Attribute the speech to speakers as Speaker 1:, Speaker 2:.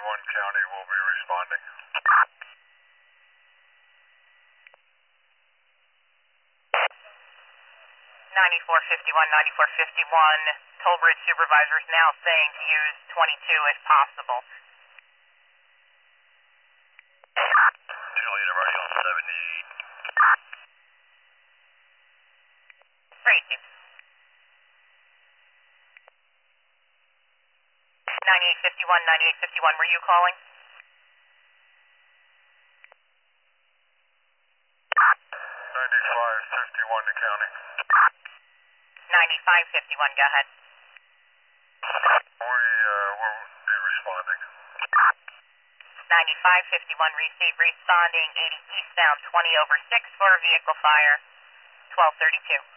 Speaker 1: County will be responding.
Speaker 2: 9451, Toll Bridge supervisor is now saying to use 22 if possible.
Speaker 1: Juliet, already on 78.
Speaker 2: Tracy. 9851, were you calling?
Speaker 1: 9551 to county.
Speaker 2: 9551, go ahead.
Speaker 1: We'll be responding.
Speaker 2: 9551, receive, responding 80 eastbound 20/6 for vehicle fire, 1232.